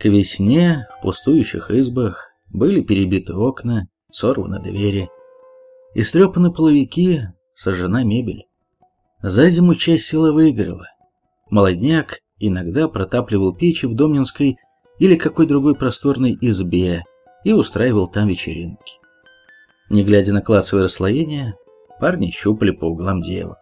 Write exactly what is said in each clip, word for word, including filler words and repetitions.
К весне в пустующих избах были перебиты окна, сорваны двери, истрепаны половики, сожжена мебель. За зиму часть села выгорела. Молодняк иногда протапливал печи в Домнинской или какой другой просторной избе и устраивал там вечеринки. Не глядя на классовое расслоение, парни щупали по углам девок.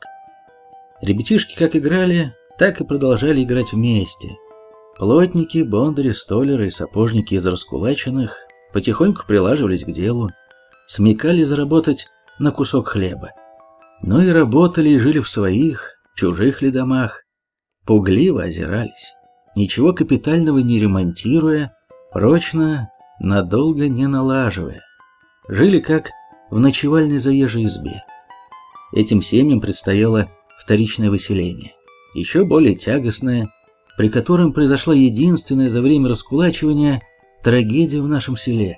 Ребятишки как играли, так и продолжали играть вместе. Плотники, бондари, столяры и сапожники из раскулаченных потихоньку прилаживались к делу, смекали заработать на кусок хлеба. Но и работали и жили в своих, чужих ли домах, пугливо озирались, ничего капитального не ремонтируя, прочно, надолго не налаживая. Жили как в ночевальной заезжей избе. Этим семьям предстояло вторичное выселение, еще более тягостное, при котором произошла единственная за время раскулачивания трагедия в нашем селе.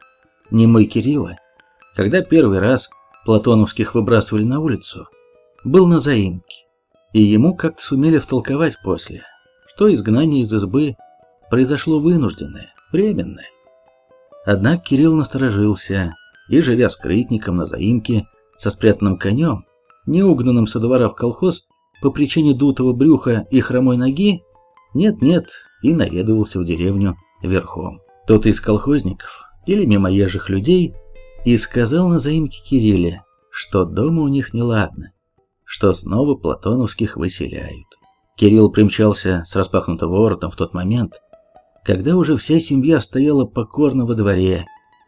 Немой Кирилла, когда первый раз платоновских выбрасывали на улицу, был на заимке, и ему как-то сумели втолковать после, что изгнание из избы произошло вынужденное, временное. Однако Кирилл насторожился и, живя скрытником на заимке со спрятанным конем, неугнанным со двора в колхоз по причине дутого брюха и хромой ноги, нет-нет, и наведывался в деревню верхом. Кто-то из колхозников или мимоезжих людей и сказал на заимке Кирилле, что дома у них неладно, что снова платоновских выселяют. Кирилл примчался с распахнутым воротом в тот момент, когда уже вся семья стояла покорно во дворе,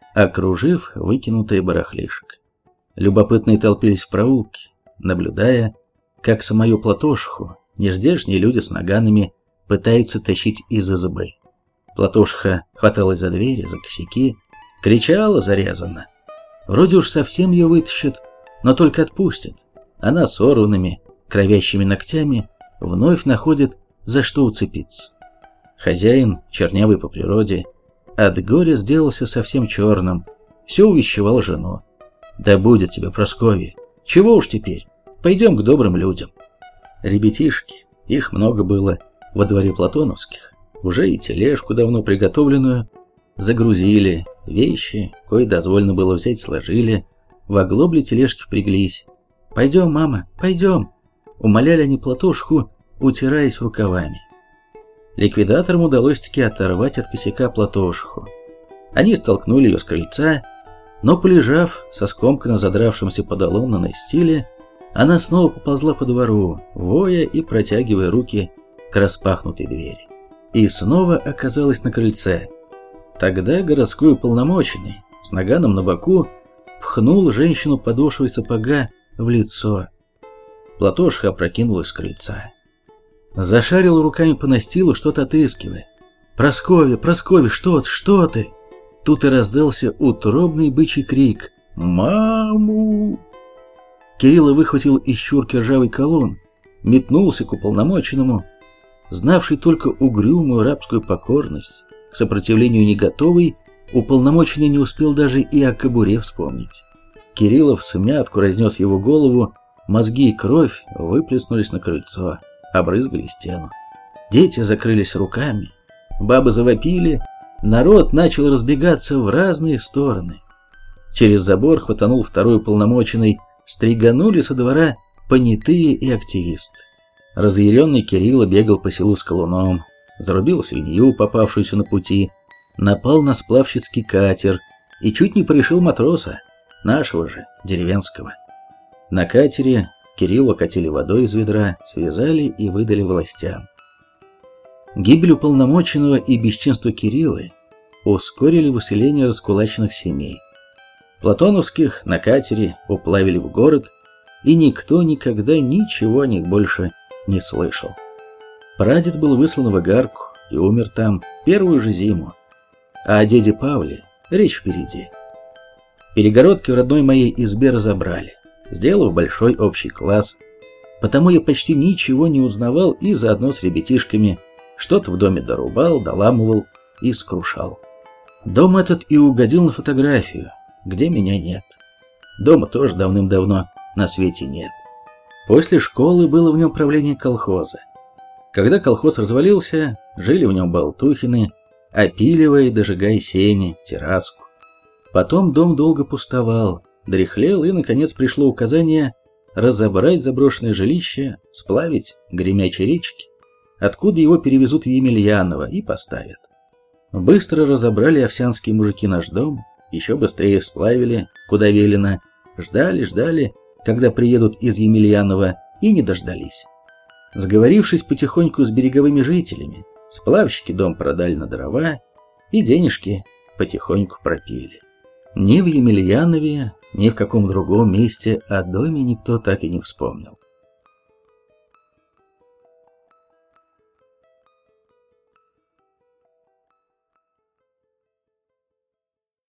окружив выкинутые барахлишек. Любопытные толпились в проулке, наблюдая, как самую Платошиху нездешние люди с наганами пытаются тащить из избы. Платошиха хваталась за двери, за косяки, кричала зарезанно. Вроде уж совсем ее вытащат, но только отпустят. Она сорванными, кровящими ногтями вновь находит, за что уцепиться. Хозяин, чернявый по природе, от горя сделался совсем черным, все увещевал жену. «Да будет тебе, Прасковья, чего уж теперь, пойдем к добрым людям». Ребятишки, их много было, во дворе платоновских, уже и тележку давно приготовленную загрузили, вещи, кое дозволено было взять, сложили, в оглобле тележки впряглись. «Пойдем, мама, пойдем», — умоляли они Платошиху, утираясь рукавами. Ликвидаторам удалось-таки оторвать от косяка Платошиху. Они столкнули ее с крыльца, но, полежав со скомканно задравшимся подолом на настиле, она снова поползла по двору, воя и протягивая руки к распахнутой двери. И снова оказалась на крыльце. Тогда городской уполномоченный с наганом на боку пхнул женщину подошвой сапога в лицо. Платошиха опрокинулась с крыльца. Зашарила руками по настилу, что-то отыскивая. «Прасковья, Прасковья, что ты, что ты?» Тут и раздался утробный бычий крик «Маму!». Кирилла выхватил из чурки ржавый колун, метнулся к уполномоченному, знавший только угрюмую рабскую покорность, к сопротивлению не готовый, уполномоченный не успел даже и о кобуре вспомнить. Кириллов всмятку разнес его голову, мозги и кровь выплеснулись на крыльцо, обрызгали стену. Дети закрылись руками, бабы завопили, народ начал разбегаться в разные стороны. Через забор хватанул второй уполномоченный, стриганули со двора понятые и активисты. Разъяренный Кирилла бегал по селу с колуном, зарубил свинью, попавшуюся на пути, напал на сплавщицкий катер и чуть не порешил матроса, нашего же, деревенского. На катере Кириллу катили водой из ведра, связали и выдали властям. Гибель уполномоченного и бесчинство Кириллы ускорили выселение раскулаченных семей. Платоновских на катере уплавили в город, и никто никогда ничего о них больше не слышал. Прадед был выслан в Игарку и умер там в первую же зиму, а о деде Павле речь впереди. Перегородки в родной моей избе разобрали, сделав большой общий класс, потому я почти ничего не узнавал и заодно с ребятишками что-то в доме дорубал, доламывал и скрушал. Дом этот и угодил на фотографию, где меня нет. Дома тоже давным-давно на свете нет. После школы было в нем правление колхоза. Когда колхоз развалился, жили в нем Болтухины, опиливая и дожигая сени, терраску. Потом дом долго пустовал, дряхлел, и, наконец, пришло указание разобрать заброшенное жилище, сплавить гремячей речки, откуда его перевезут в Емельяново и поставят. Быстро разобрали овсянские мужики наш дом, еще быстрее сплавили, куда велено, ждали, ждали, когда приедут из Емельянова, и не дождались. Сговорившись потихоньку с береговыми жителями, сплавщики дом продали на дрова, и денежки потихоньку пропили. Ни в Емельянове, ни в каком другом месте о доме никто так и не вспомнил.